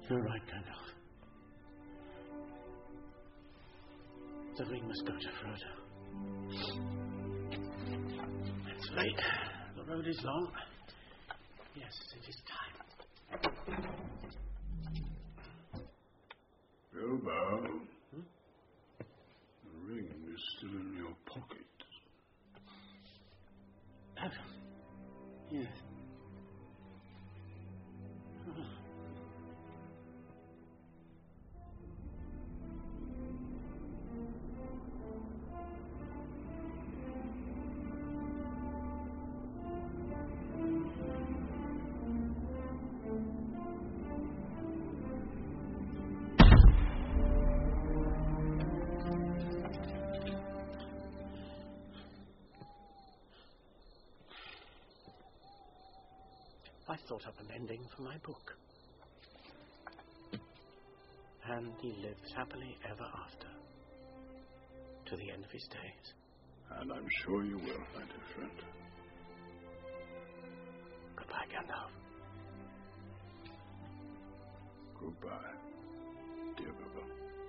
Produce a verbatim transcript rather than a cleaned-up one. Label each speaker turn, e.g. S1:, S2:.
S1: You're right, Gandalf. The ring must go to Frodo. It's late. The road is long. Yes, it is time.
S2: Bilbo. Hmm? The ring is still in your pocket.
S1: Oh. Yes. Oh. I thought up an ending for my book. And he lives happily ever after, to the end of his days.
S2: And I'm sure you will, my dear friend.
S1: Goodbye, Gandalf.
S2: Goodbye, dear Bilbo.